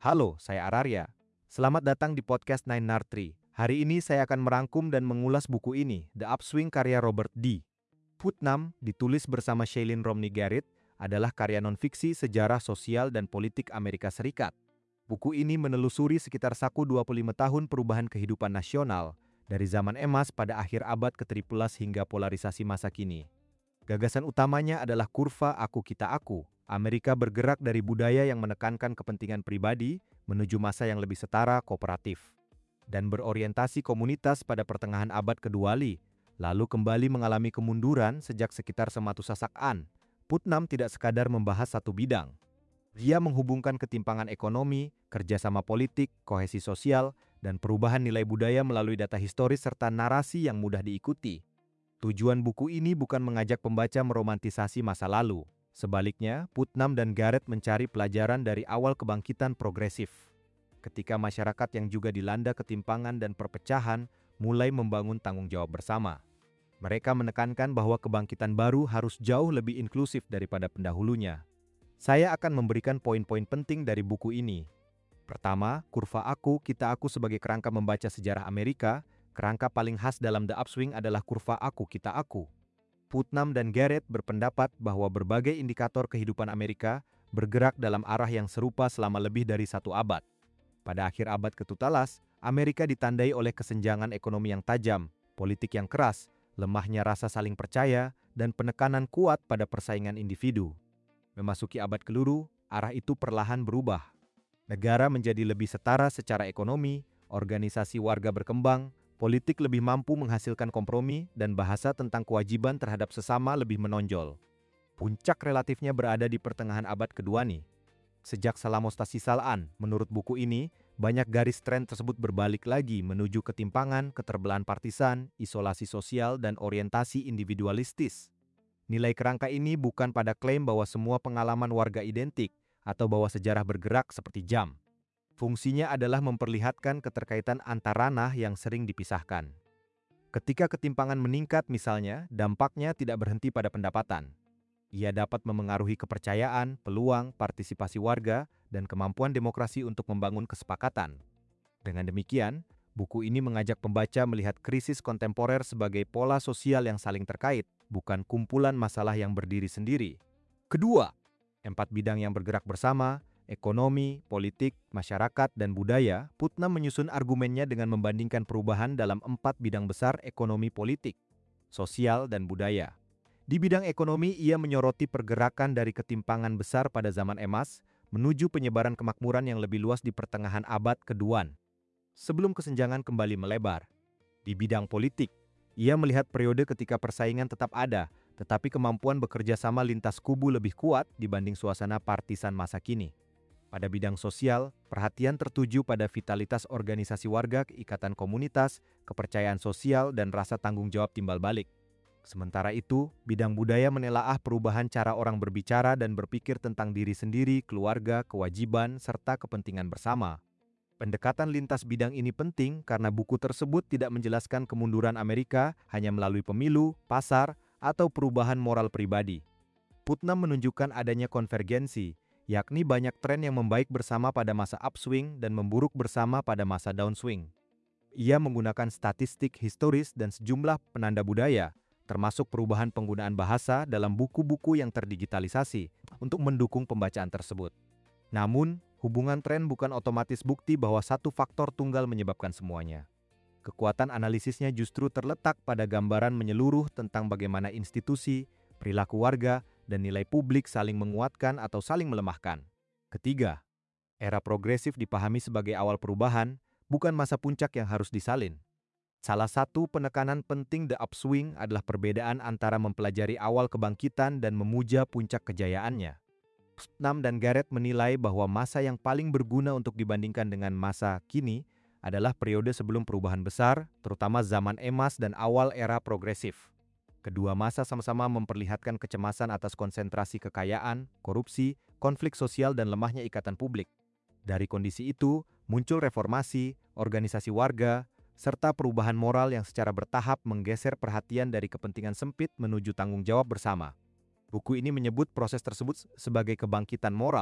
Halo, saya Ararya. Selamat datang di podcast Nine Nartri. Hari ini saya akan merangkum dan mengulas buku ini, The Upswing karya Robert D. Putnam, ditulis bersama Shailene Romney Garrett, adalah karya nonfiksi sejarah sosial dan politik Amerika Serikat. Buku ini menelusuri sekitar 25 tahun perubahan kehidupan nasional, dari zaman emas pada akhir abad ke-13 hingga polarisasi masa kini. Gagasan utamanya adalah kurva aku-kita-aku. Amerika bergerak dari budaya yang menekankan kepentingan pribadi menuju masa yang lebih setara kooperatif dan berorientasi komunitas pada pertengahan abad ke-20, lalu kembali mengalami kemunduran sejak sekitar Sematusasakan. Putnam tidak sekadar membahas satu bidang. Dia menghubungkan ketimpangan ekonomi, kerjasama politik, kohesi sosial, dan perubahan nilai budaya melalui data historis serta narasi yang mudah diikuti. Tujuan buku ini bukan mengajak pembaca meromantisasi masa lalu. Sebaliknya, Putnam dan Garrett mencari pelajaran dari awal kebangkitan progresif. Ketika masyarakat yang juga dilanda ketimpangan dan perpecahan mulai membangun tanggung jawab bersama. Mereka menekankan bahwa kebangkitan baru harus jauh lebih inklusif daripada pendahulunya. Saya akan memberikan poin-poin penting dari buku ini. Pertama, kurva aku-kita-aku sebagai kerangka membaca sejarah Amerika. Kerangka paling khas dalam The Upswing adalah kurva aku-kita-aku. Putnam dan Garrett berpendapat bahwa berbagai indikator kehidupan Amerika bergerak dalam arah yang serupa selama lebih dari satu abad. Pada akhir abad ke-17, Amerika ditandai oleh kesenjangan ekonomi yang tajam, politik yang keras, lemahnya rasa saling percaya, dan penekanan kuat pada persaingan individu. Memasuki abad keluru, arah itu perlahan berubah. Negara menjadi lebih setara secara ekonomi, organisasi warga berkembang, politik lebih mampu menghasilkan kompromi, dan bahasa tentang kewajiban terhadap sesama lebih menonjol. Puncak relatifnya berada di pertengahan abad kedua nih. Sejak Salamostasi Salaan, menurut buku ini, banyak garis tren tersebut berbalik lagi menuju ketimpangan, keterbelahan partisan, isolasi sosial, dan orientasi individualistis. Nilai kerangka ini bukan pada klaim bahwa semua pengalaman warga identik, atau bahwa sejarah bergerak seperti jam. Fungsinya adalah memperlihatkan keterkaitan antar ranah yang sering dipisahkan. Ketika ketimpangan meningkat misalnya, dampaknya tidak berhenti pada pendapatan. Ia dapat memengaruhi kepercayaan, peluang, partisipasi warga, dan kemampuan demokrasi untuk membangun kesepakatan. Dengan demikian, buku ini mengajak pembaca melihat krisis kontemporer sebagai pola sosial yang saling terkait, bukan kumpulan masalah yang berdiri sendiri. Kedua, 4 bidang yang bergerak bersama, ekonomi, politik, masyarakat, dan budaya. Putnam menyusun argumennya dengan membandingkan perubahan dalam 4 bidang besar ekonomi politik, sosial, dan budaya. Di bidang ekonomi, ia menyoroti pergerakan dari ketimpangan besar pada zaman emas menuju penyebaran kemakmuran yang lebih luas di pertengahan abad kedua, sebelum kesenjangan kembali melebar. Di bidang politik, ia melihat periode ketika persaingan tetap ada, tetapi kemampuan bekerja sama lintas kubu lebih kuat dibanding suasana partisan masa kini. Pada bidang sosial, perhatian tertuju pada vitalitas organisasi warga, ikatan komunitas, kepercayaan sosial, dan rasa tanggung jawab timbal balik. Sementara itu, bidang budaya menelaah perubahan cara orang berbicara dan berpikir tentang diri sendiri, keluarga, kewajiban, serta kepentingan bersama. Pendekatan lintas bidang ini penting karena buku tersebut tidak menjelaskan kemunduran Amerika hanya melalui pemilu, pasar, atau perubahan moral pribadi. Putnam menunjukkan adanya konvergensi, yakni banyak tren yang membaik bersama pada masa upswing dan memburuk bersama pada masa downswing. Ia menggunakan statistik historis dan sejumlah penanda budaya, termasuk perubahan penggunaan bahasa dalam buku-buku yang terdigitalisasi untuk mendukung pembacaan tersebut. Namun, hubungan tren bukan otomatis bukti bahwa satu faktor tunggal menyebabkan semuanya. Kekuatan analisisnya justru terletak pada gambaran menyeluruh tentang bagaimana institusi, perilaku warga, dan nilai publik saling menguatkan atau saling melemahkan. Ketiga, era progresif dipahami sebagai awal perubahan, bukan masa puncak yang harus disalin. Salah satu penekanan penting The Upswing adalah perbedaan antara mempelajari awal kebangkitan dan memuja puncak kejayaannya. Putnam dan Garrett menilai bahwa masa yang paling berguna untuk dibandingkan dengan masa kini adalah periode sebelum perubahan besar, terutama zaman emas dan awal era progresif. Kedua masa sama-sama memperlihatkan kecemasan atas konsentrasi kekayaan, korupsi, konflik sosial, dan lemahnya ikatan publik. Dari kondisi itu, muncul reformasi, organisasi warga, serta perubahan moral yang secara bertahap menggeser perhatian dari kepentingan sempit menuju tanggung jawab bersama. Buku ini menyebut proses tersebut sebagai kebangkitan moral,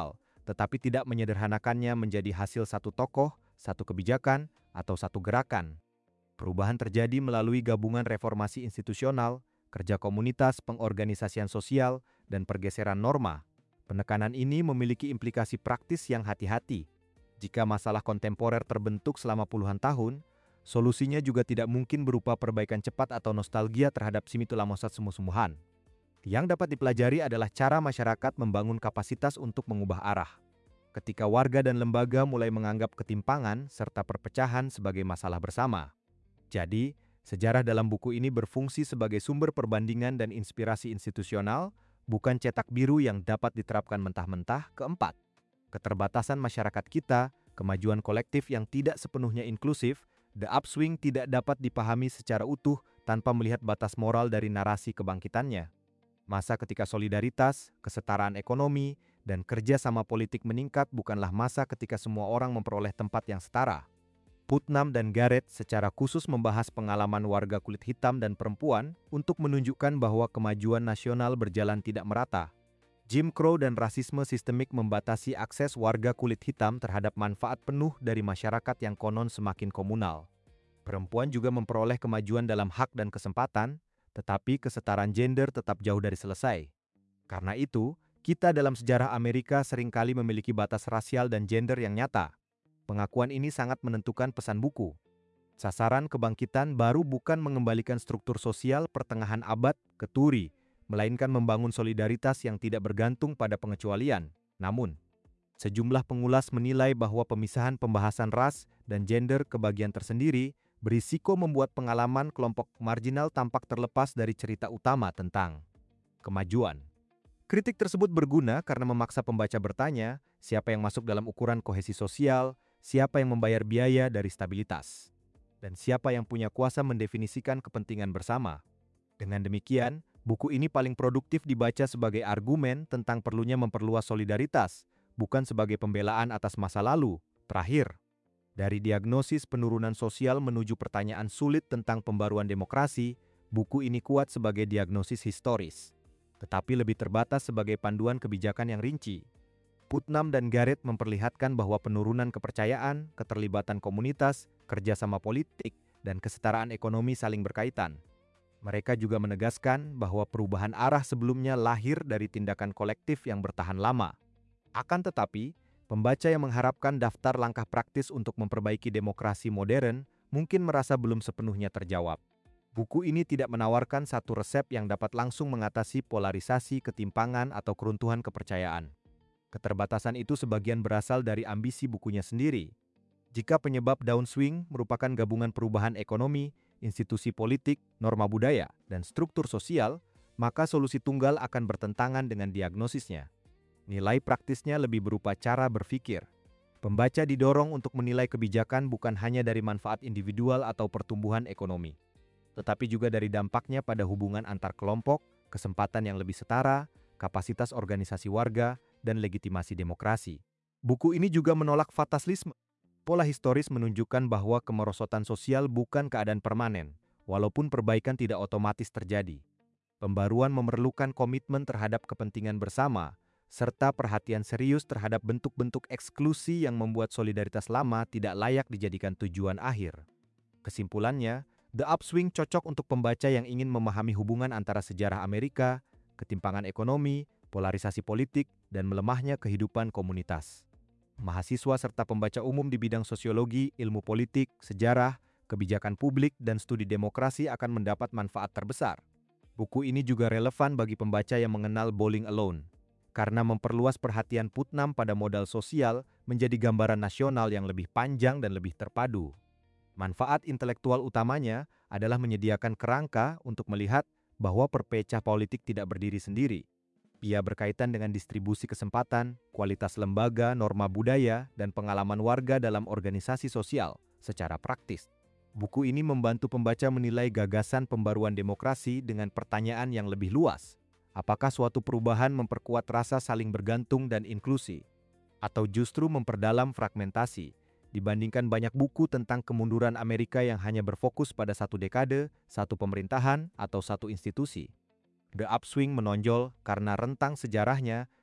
tetapi tidak menyederhanakannya menjadi hasil satu tokoh, satu kebijakan, atau satu gerakan. Perubahan terjadi melalui gabungan reformasi institusional, kerja komunitas, pengorganisasian sosial, dan pergeseran norma. Penekanan ini memiliki implikasi praktis yang hati-hati. Jika masalah kontemporer terbentuk selama puluhan tahun, solusinya juga tidak mungkin berupa perbaikan cepat atau nostalgia terhadap simitulamosat semu-sumuhan. Yang dapat dipelajari adalah cara masyarakat membangun kapasitas untuk mengubah arah. Ketika warga dan lembaga mulai menganggap ketimpangan serta perpecahan sebagai masalah bersama. Jadi, sejarah dalam buku ini berfungsi sebagai sumber perbandingan dan inspirasi institusional, bukan cetak biru yang dapat diterapkan mentah-mentah. Keempat, keterbatasan masyarakat kita, kemajuan kolektif yang tidak sepenuhnya inklusif, the upswing tidak dapat dipahami secara utuh tanpa melihat batas moral dari narasi kebangkitannya. Masa ketika solidaritas, kesetaraan ekonomi, dan kerja sama politik meningkat bukanlah masa ketika semua orang memperoleh tempat yang setara. Putnam dan Garrett secara khusus membahas pengalaman warga kulit hitam dan perempuan untuk menunjukkan bahwa kemajuan nasional berjalan tidak merata. Jim Crow dan rasisme sistemik membatasi akses warga kulit hitam terhadap manfaat penuh dari masyarakat yang konon semakin komunal. Perempuan juga memperoleh kemajuan dalam hak dan kesempatan, tetapi kesetaraan gender tetap jauh dari selesai. Karena itu, kita dalam sejarah Amerika seringkali memiliki batas rasial dan gender yang nyata. Pengakuan ini sangat menentukan pesan buku. Sasaran kebangkitan baru bukan mengembalikan struktur sosial pertengahan abad ke Turi, melainkan membangun solidaritas yang tidak bergantung pada pengecualian. Namun, sejumlah pengulas menilai bahwa pemisahan pembahasan ras dan gender ke bagian tersendiri berisiko membuat pengalaman kelompok marginal tampak terlepas dari cerita utama tentang kemajuan. Kritik tersebut berguna karena memaksa pembaca bertanya, siapa yang masuk dalam ukuran kohesi sosial, siapa yang membayar biaya dari stabilitas, dan siapa yang punya kuasa mendefinisikan kepentingan bersama. Dengan demikian, buku ini paling produktif dibaca sebagai argumen tentang perlunya memperluas solidaritas, bukan sebagai pembelaan atas masa lalu. Terakhir, dari diagnosis penurunan sosial menuju pertanyaan sulit tentang pembaruan demokrasi, buku ini kuat sebagai diagnosis historis, tetapi lebih terbatas sebagai panduan kebijakan yang rinci. Putnam dan Garrett memperlihatkan bahwa penurunan kepercayaan, keterlibatan komunitas, kerjasama politik, dan kesetaraan ekonomi saling berkaitan. Mereka juga menegaskan bahwa perubahan arah sebelumnya lahir dari tindakan kolektif yang bertahan lama. Akan tetapi, pembaca yang mengharapkan daftar langkah praktis untuk memperbaiki demokrasi modern mungkin merasa belum sepenuhnya terjawab. Buku ini tidak menawarkan satu resep yang dapat langsung mengatasi polarisasi, ketimpangan, atau keruntuhan kepercayaan. Keterbatasan itu sebagian berasal dari ambisi bukunya sendiri. Jika penyebab downswing merupakan gabungan perubahan ekonomi, institusi politik, norma budaya, dan struktur sosial, maka solusi tunggal akan bertentangan dengan diagnosisnya. Nilai praktisnya lebih berupa cara berpikir. Pembaca didorong untuk menilai kebijakan bukan hanya dari manfaat individual atau pertumbuhan ekonomi, tetapi juga dari dampaknya pada hubungan antar kelompok, kesempatan yang lebih setara, kapasitas organisasi warga, dan legitimasi demokrasi. Buku ini juga menolak fatalisme. Pola historis menunjukkan bahwa kemerosotan sosial bukan keadaan permanen, walaupun perbaikan tidak otomatis terjadi. Pembaruan memerlukan komitmen terhadap kepentingan bersama, serta perhatian serius terhadap bentuk-bentuk eksklusi yang membuat solidaritas lama tidak layak dijadikan tujuan akhir. Kesimpulannya, The Upswing cocok untuk pembaca yang ingin memahami hubungan antara sejarah Amerika, ketimpangan ekonomi, polarisasi politik, dan melemahnya kehidupan komunitas. Mahasiswa serta pembaca umum di bidang sosiologi, ilmu politik, sejarah, kebijakan publik, dan studi demokrasi akan mendapat manfaat terbesar. Buku ini juga relevan bagi pembaca yang mengenal Bowling Alone, karena memperluas perhatian Putnam pada modal sosial menjadi gambaran nasional yang lebih panjang dan lebih terpadu. Manfaat intelektual utamanya adalah menyediakan kerangka untuk melihat bahwa perpecah politik tidak berdiri sendiri. Ia berkaitan dengan distribusi kesempatan, kualitas lembaga, norma budaya, dan pengalaman warga dalam organisasi sosial secara praktis. Buku ini membantu pembaca menilai gagasan pembaruan demokrasi dengan pertanyaan yang lebih luas. Apakah suatu perubahan memperkuat rasa saling bergantung dan inklusi? Atau justru memperdalam fragmentasi? Dibandingkan banyak buku tentang kemunduran Amerika yang hanya berfokus pada satu dekade, satu pemerintahan, atau satu institusi. The Upswing menonjol karena rentang sejarahnya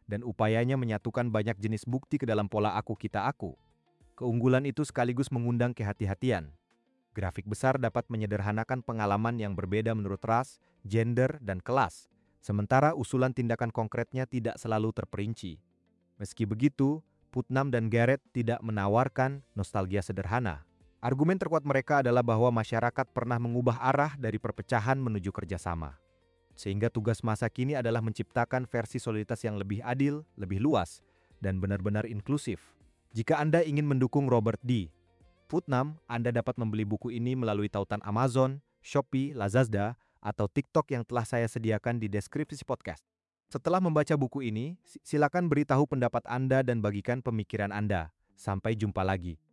dan upayanya menyatukan banyak jenis bukti ke dalam pola aku-kita-aku. Keunggulan itu sekaligus mengundang kehati-hatian. Grafik besar dapat menyederhanakan pengalaman yang berbeda menurut ras, gender, dan kelas, sementara usulan tindakan konkretnya tidak selalu terperinci. Meski begitu, Putnam dan Garrett tidak menawarkan nostalgia sederhana. Argumen terkuat mereka adalah bahwa masyarakat pernah mengubah arah dari perpecahan menuju kerjasama. Sehingga tugas masa kini adalah menciptakan versi soliditas yang lebih adil, lebih luas, dan benar-benar inklusif. Jika Anda ingin mendukung Robert D. Putnam, Anda dapat membeli buku ini melalui tautan Amazon, Shopee, Lazada, atau TikTok yang telah saya sediakan di deskripsi podcast. Setelah membaca buku ini, silakan beritahu pendapat Anda dan bagikan pemikiran Anda. Sampai jumpa lagi.